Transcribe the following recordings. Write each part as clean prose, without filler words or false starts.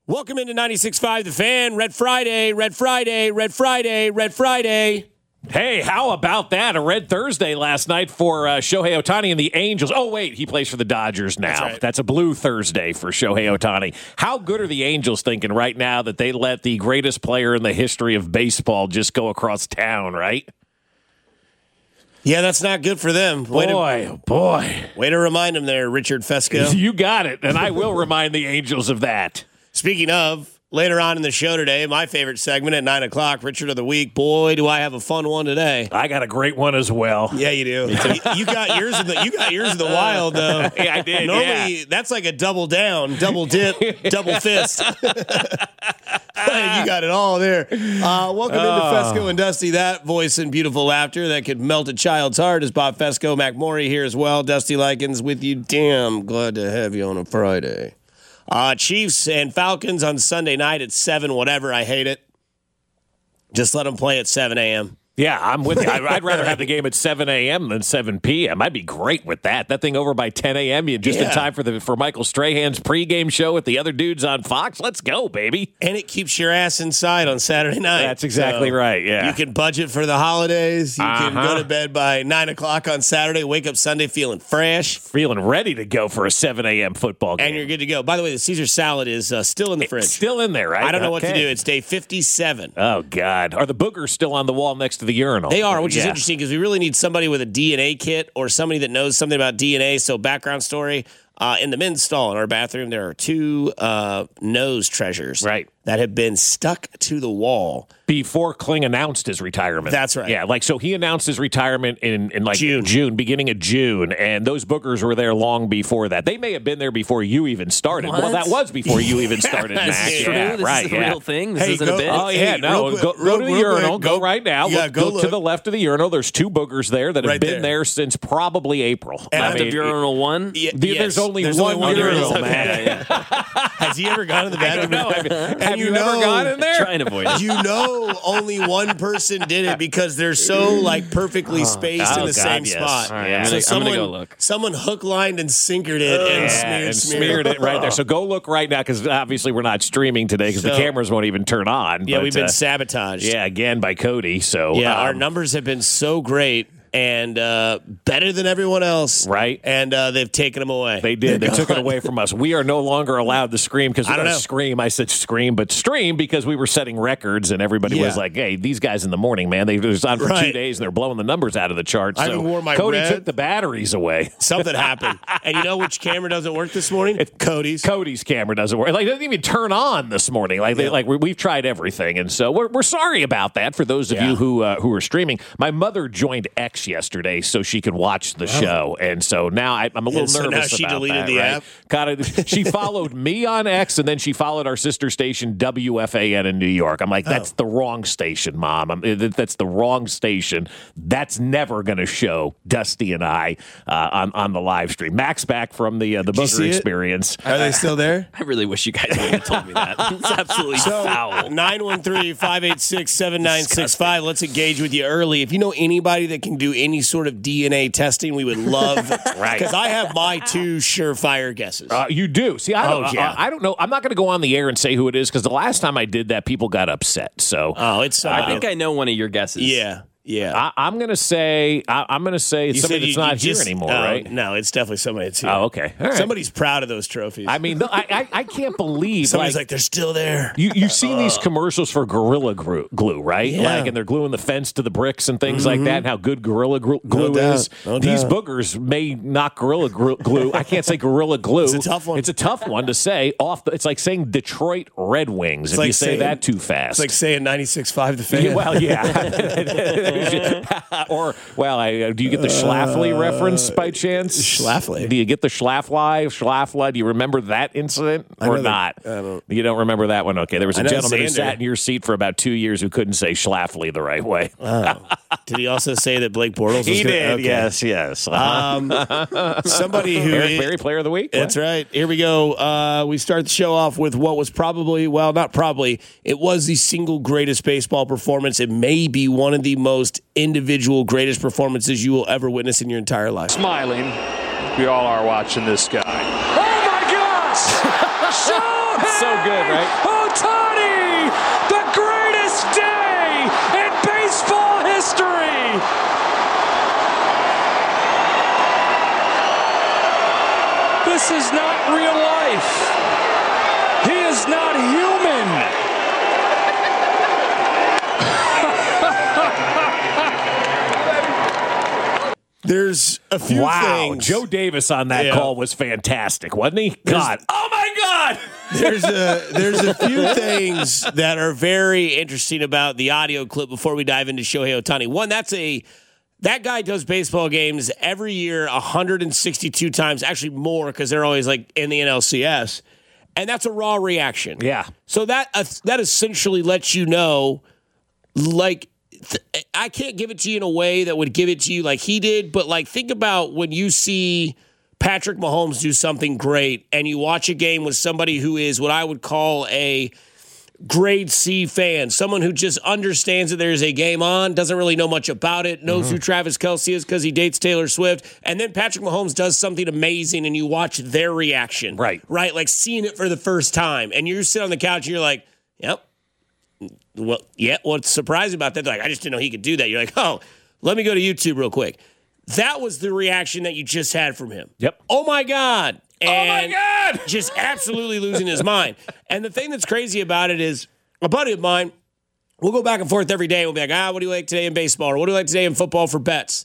Welcome into 96.5 The Fan. Red Friday, Red Friday, Red Friday, Red Friday. Hey, how about that? A red Thursday last night for Shohei Ohtani and the Angels. Oh, wait, he plays for the Dodgers now. That's right. That's a blue Thursday for Shohei Ohtani. How good are the Angels thinking right now that they let the greatest player in the history of baseball just go across town, right? Yeah, that's not good for them. Boy. Way to remind them there, Richard Fesco. You got it, and I will remind the Angels of that. Speaking of, later on in the show today, my favorite segment at 9 o'clock, Richard of the Week. Boy, do I have a fun one today. I got a great one as well. Yeah, you do. You got yours in the wild, though. Yeah, I did. Normally, that's like a double down, double dip, double fist. You got it all there. Welcome into Fesco and Dusty. That voice and beautiful laughter that could melt a child's heart is Bob Fesco. Mac Morey here as well. Dusty Likens with you. Damn glad to have you on a Friday. Chiefs and Falcons on Sunday night at 7, whatever. I hate it. Just let them play at 7 a.m. Yeah, I'm with you. I'd rather have the game at 7 a.m. than 7 p.m. I'd be great with that. That thing over by 10 a.m. You just in time for Michael Strahan's pregame show with the other dudes on Fox. Let's go, baby. And it keeps your ass inside on Saturday night. That's exactly right, yeah. You can budget for the holidays. You can go to bed by 9 o'clock on Saturday, wake up Sunday feeling fresh. Feeling ready to go for a 7 a.m. football game. And you're good to go. By the way, the Caesar salad is still in the fridge. It's still in there, right? I don't know what to do. It's day 57. Oh, God. Are the boogers still on the wall next to the urinal? They are, which is interesting because we really need somebody with a DNA kit or somebody that knows something about DNA. So background story, in the men's stall in our bathroom, there are 2 nose treasures that have been stuck to the wall. Before Kling announced his retirement. That's right. Yeah, so he announced his retirement in June, beginning of June, and those boogers were there long before that. They may have been there before you even started. What? Well, that was before you even started, Max. This is true. Yeah, This is a real thing. This isn't a bit. Oh, yeah, no. Go to the urinal. Go right now. Go to the left of the urinal. There's 2 boogers there that have been there since probably April. After urinal 1? There's only one urinal, man. Has he ever gone to the bathroom? Have you ever gone in there? Trying to avoid it. Only one person did it because they're so perfectly spaced in the same spot. Right, I'm going to go look. Someone hook, lined, and sinkered it and smeared it right there. So go look right now because obviously we're not streaming today because the cameras won't even turn on. Yeah, we've been sabotaged. Yeah, again by Cody. So our numbers have been so great and better than everyone else. Right. And they've taken them away. They did. They took it away from us. We are no longer allowed to scream because we don't scream. I said scream, but stream because we were setting records and everybody was like, hey, these guys in the morning, man, they was on for 2 days and they're blowing the numbers out of the charts. I so wore my Cody red. took the batteries away. Something happened. And you know which camera doesn't work this morning? It's Cody's. Cody's camera doesn't work. It doesn't even turn on this morning. We've tried everything. And so we're sorry about that for those of you who are streaming. My mother joined X yesterday, so she could watch the show, and so now I'm a little nervous now she about deleted that. The app. She followed me on X, and then she followed our sister station WFAN in New York. I'm like, that's the wrong station, Mom. That's the wrong station. That's never going to show Dusty and I on the live stream. Max back from the booger experience. Are they still there? I really wish you guys would have told me that. It's absolutely foul. 913-586-7965. Let's engage with you early. If you know anybody that can do any sort of DNA testing, we would love. Because I have my 2 surefire guesses. You do. See, I don't know. I'm not going to go on the air and say who it is because the last time I did that, people got upset. So, I think I know one of your guesses. Yeah. I'm going to say it's somebody that's not here anymore, right? No, it's definitely somebody that's here. Oh, okay. All right. Somebody's proud of those trophies. I mean, I can't believe somebody's like they're still there. You've seen these commercials for Gorilla Glue, right? Yeah. And they're gluing the fence to the bricks and things like that. And how good Gorilla Glue is. These boogers may knock Gorilla Glue. I can't say Gorilla Glue. It's a tough one. It's a tough one to say. It's like saying Detroit Red Wings if you say that too fast. It's like saying 96.5 The Fan. Yeah, well, yeah. Do you get the Schlafly reference by chance? Schlafly. Do you get the Schlafly? Do you remember that incident or not? You don't remember that one? Okay, there was a gentleman who sat in your seat for about 2 years who couldn't say Schlafly the right way. Did he also say that Blake Bortles was He did, okay. yes. Somebody who Eric Berry, Player of the Week? That's right. Here we go. We start the show off with what was it was the single greatest baseball performance. It may be one of the most individual greatest performances you will ever witness in your entire life. Smiling, we all are watching this guy. Oh my gosh! It's so good, right? Ohtani, the greatest day in baseball history. This is not real life. He is not human. There's a few things. Joe Davis on that call was fantastic, wasn't he? God. Oh, my God. There's a few things that are very interesting about the audio clip before we dive into Shohei Ohtani. One, that guy does baseball games every year 162 times, actually more because they're always like in the NLCS. And that's a raw reaction. Yeah. So that essentially lets you know, like, I can't give it to you in a way that would give it to you like he did, but like think about when you see Patrick Mahomes do something great and you watch a game with somebody who is what I would call a grade C fan, someone who just understands that there's a game on, doesn't really know much about it, knows who Travis Kelce is because he dates Taylor Swift, and then Patrick Mahomes does something amazing and you watch their reaction. Right, like seeing it for the first time, and you sit on the couch and you're like, yep. Well, yeah, what's surprising about that? Like, I just didn't know he could do that. You're like, oh, let me go to YouTube real quick. That was the reaction that you just had from him. Yep. Oh, my God. And oh, my God. Just absolutely losing his mind. And the thing that's crazy about it is a buddy of mine, we'll go back and forth every day. We'll be like, what do you like today in baseball? Or what do you like today in football for bets?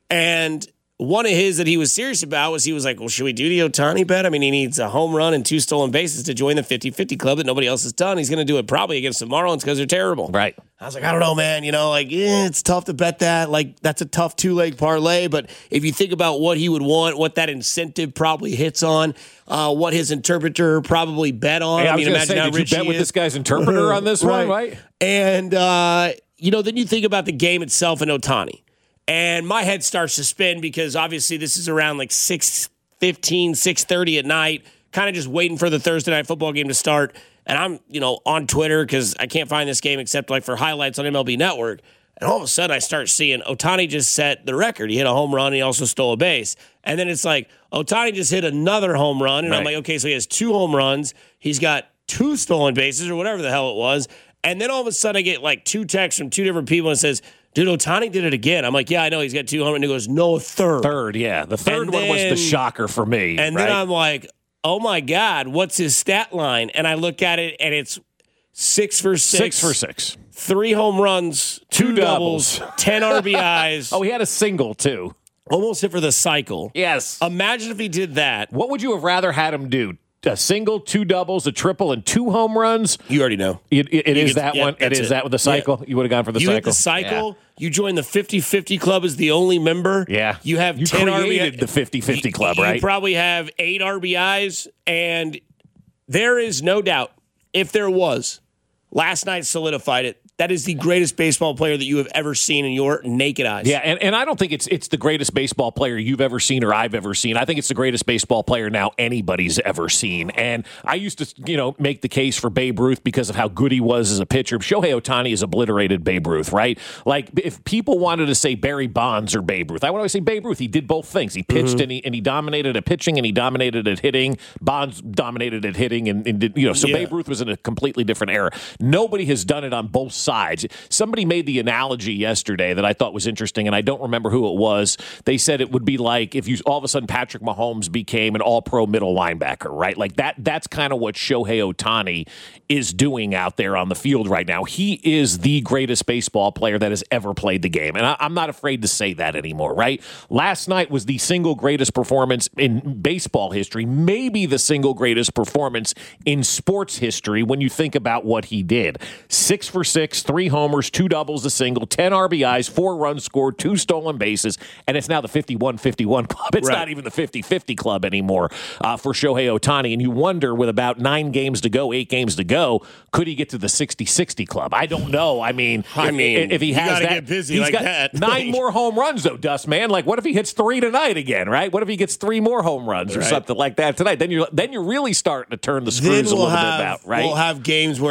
And one of his that he was serious about was he was like, well, should we do the Ohtani bet? I mean, he needs a home run and 2 stolen bases to join the 50-50 club that nobody else has done. He's going to do it probably against the Marlins because they're terrible. Right. I was like, I don't know, man. You know, like, it's tough to bet that. Like, that's a tough 2-leg parlay. But if you think about what he would want, what that incentive probably hits on, what his interpreter probably bet on. Hey, I mean, imagine how did rich you bet he with is. this guy's interpreter on this one, right? And, you know, then you think about the game itself and Ohtani. And my head starts to spin because obviously this is around like 6:15, 6:30 at night, kind of just waiting for the Thursday night football game to start. And I'm, you know, on Twitter because I can't find this game except like for highlights on MLB Network. And all of a sudden I start seeing Ohtani just set the record. He hit a home run and he also stole a base. And then it's like Ohtani just hit another home run. And I'm like, okay, so he has 2 home runs. He's got 2 stolen bases or whatever the hell it was. And then all of a sudden I get like 2 texts from 2 different people and it says, dude, Ohtani did it again. I'm like, yeah, I know. He's got 2 home runs. And he goes, no, a third. Third, yeah. The third one was the shocker for me. And then I'm like, oh, my God, what's his stat line? And I look at it, and it's 6 for 6. 6 for 6. 3 home runs, 2 doubles, 10 RBIs. Oh, he had a single, too. Almost hit for the cycle. Yes. Imagine if he did that. What would you have rather had him do? A single, 2 doubles, a triple, and 2 home runs? You already know. It is that one. It is that with the cycle. You would have gone for the cycle. You hit the cycle. Yeah. You join the 50-50 club as the only member. Yeah. You have 10 created RBIs. The 50-50 club, right? You probably have 8 RBIs, and there is no doubt, if there was, last night solidified it. That is the greatest baseball player that you have ever seen in your naked eyes. Yeah, and I don't think it's the greatest baseball player you've ever seen or I've ever seen. I think it's the greatest baseball player now anybody's ever seen. And I used to, make the case for Babe Ruth because of how good he was as a pitcher. Shohei Ohtani has obliterated Babe Ruth, right? Like, if people wanted to say Barry Bonds or Babe Ruth, I would always say Babe Ruth. He did both things. He pitched and he dominated at pitching and he dominated at hitting. Bonds dominated at hitting and did, so Babe Ruth was in a completely different era. Nobody has done it on both sides. Somebody made the analogy yesterday that I thought was interesting, and I don't remember who it was. They said it would be like if you all of a sudden Patrick Mahomes became an all-pro middle linebacker, right? Like that's kind of what Shohei Ohtani is doing out there on the field right now. He is the greatest baseball player that has ever played the game, and I'm not afraid to say that anymore, right? Last night was the single greatest performance in baseball history, maybe the single greatest performance in sports history when you think about what he did. 6 for 6, 3 homers, 2 doubles, a single, 10 RBIs, 4 runs scored, 2 stolen bases, and it's now the 51-51 club. It's not even the 50-50 club anymore for Shohei Ohtani. And you wonder, with about 9 games to go, 8 games to go, could he get to the 60-60 club? I don't know. I mean, if he has that, get busy he's like got that. 9 more home runs, though, Dust, man. Like, what if he hits 3 tonight again, right? What if he gets 3 more home runs or something like that tonight? Then you're really starting to turn the screws a little bit about, right? We'll have games where they had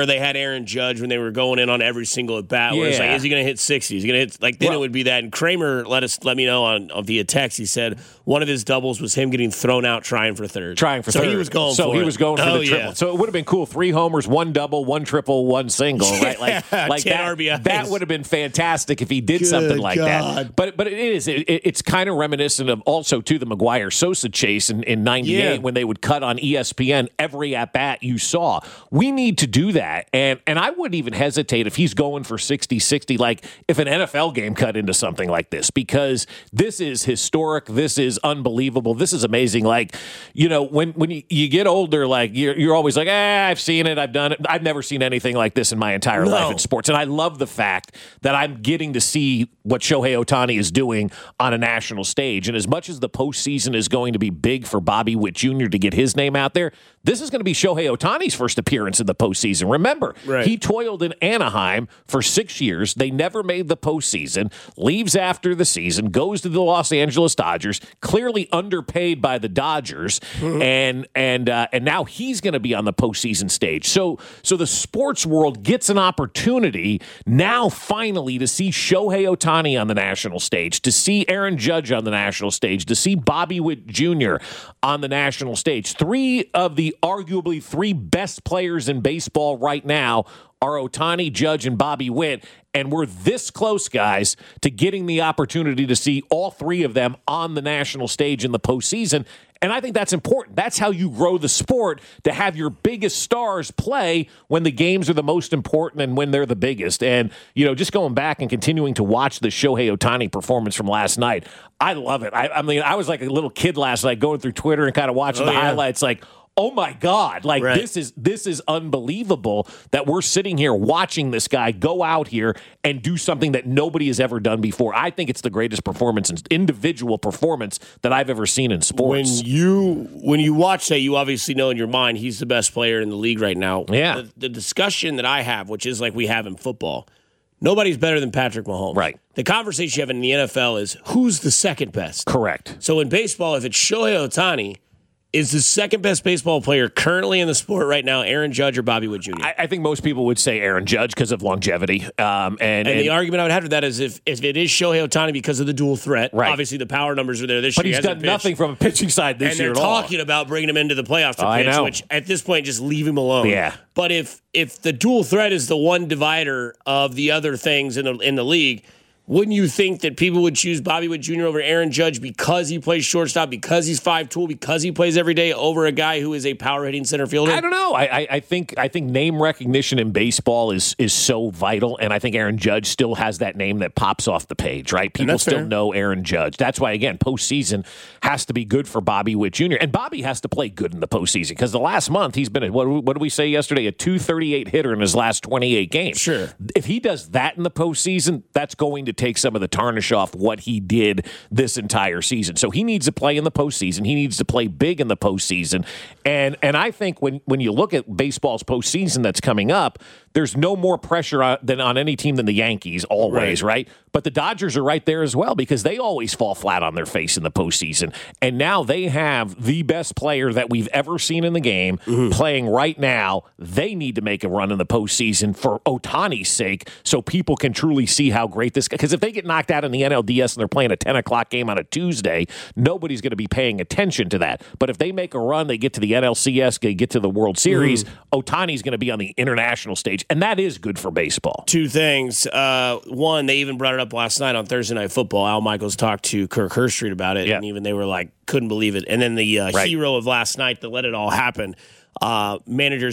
Aaron Judge when they were going in on every single at bat. Where it's like, is he going to hit 60? Is he going to hit like? Then it would be that. And Kramer let me know on via text. He said one of his doubles was him getting thrown out trying for third. So he was going. So he was going for the triple. Yeah. So it would have been cool. 3 homers, 1 double, 1 triple, 1 single. Right? Like 10 that. RBIs. That would have been fantastic if he did something like that. But it's kind of reminiscent of also to the Maguire Sosa chase in '98 when they would cut on ESPN every at bat you saw. We need to do that, and I wouldn't even hesitate if he's going for 60-60, like if an NFL game cut into something like this, because this is historic. This is unbelievable. This is amazing. Like, you know, when you get older, like you're always like, I've seen it, I've done it. I've never seen anything like this in my entire life in sports, and I love the fact that I'm getting to see what Shohei Ohtani is doing on a national stage. And as much as the postseason is going to be big for Bobby Witt Jr. to get his name out there, this is going to be Shohei Ohtani's first appearance in the postseason. Remember, he toiled in Anaheim for 6 years. They never made the postseason, leaves after the season, goes to the Los Angeles Dodgers, clearly underpaid by the Dodgers, and now he's going to be on the postseason stage. So the sports world gets an opportunity now finally to see Shohei Ohtani on the national stage, to see Aaron Judge on the national stage, to see Bobby Witt Jr. on the national stage. 3 of the arguably 3 best players in baseball right now are Ohtani, Judge, and Bobby Witt, and we're this close, guys, to getting the opportunity to see all 3 of them on the national stage in the postseason. And I think that's important. That's how you grow the sport, to have your biggest stars play when the games are the most important and when they're the biggest. And, you know, just going back and continuing to watch the Shohei Ohtani performance from last night, I love it. I mean, I was like a little kid last night going through Twitter and kind of watching the highlights like, oh my God, like this is unbelievable that we're sitting here watching this guy go out here and do something that nobody has ever done before. I think it's the greatest performance, individual performance that I've ever seen in sports. When you watch that, you obviously know in your mind he's the best player in the league right now. Yeah. The discussion that I have, which is like we have in football, nobody's better than Patrick Mahomes. Right. The conversation you have in the NFL is who's the second best. Correct. So in baseball, if it's Shohei Ohtani, is the second best baseball player currently in the sport right now Aaron Judge or Bobby Witt Jr.? I think most people would say Aaron Judge because of longevity. And the argument I would have to that is if it is Shohei Ohtani because of the dual threat, obviously the power numbers are there this year. But he's done nothing from a pitching side this year at all. And they're talking about bringing him into the playoffs to pitch, which at this point, just leave him alone. Yeah. But if the dual threat is the one divider of the other things in the league, wouldn't you think that people would choose Bobby Witt Jr. over Aaron Judge because he plays shortstop, because he's 5'2", because he plays every day, over a guy who is a power-hitting center fielder? I don't know. I think name recognition in baseball is so vital, and I think Aaron Judge still has that name that pops off the page, right? People still know Aaron Judge. That's why, again, postseason has to be good for Bobby Witt Jr., and Bobby has to play good in the postseason because the last month he's been, what did we say yesterday, a .238 hitter in his last 28 games. Sure. If he does that in the postseason, that's going to take some of the tarnish off what he did this entire season. So he needs to play in the postseason. He needs to play big in the postseason. And I think when you look at baseball's postseason that's coming up, there's no more pressure than on any team than the Yankees, always, right? But the Dodgers are right there as well because they always fall flat on their face in the postseason. And now they have the best player that we've ever seen in the game playing right now. They need to make a run in the postseason for Ohtani's sake so people can truly see how great this guy. Because if they get knocked out in the NLDS and they're playing a 10 o'clock game on a Tuesday, nobody's going to be paying attention to that. But if they make a run, they get to the NLCS, they get to the World Series, Ohtani's going to be on the international stage. And that is good for baseball. 2 things. One, they even brought it up last night on Thursday Night Football. Al Michaels talked to Kirk Herbstreit about it, and even they were like, couldn't believe it. And then the hero of last night that let it all happen, Marlins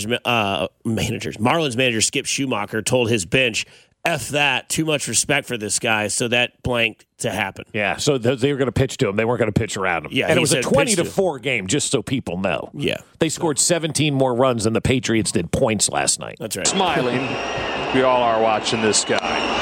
manager Skip Schumacher told his bench, F that, too much respect for this guy, so that blanked to happen. Yeah, so they were going to pitch to him. They weren't going to pitch around him. Yeah, and it was a 20-4 game, just so people know. Yeah. They scored 17 more runs than the Patriots did points last night. That's right. Smiling. We all are watching this guy.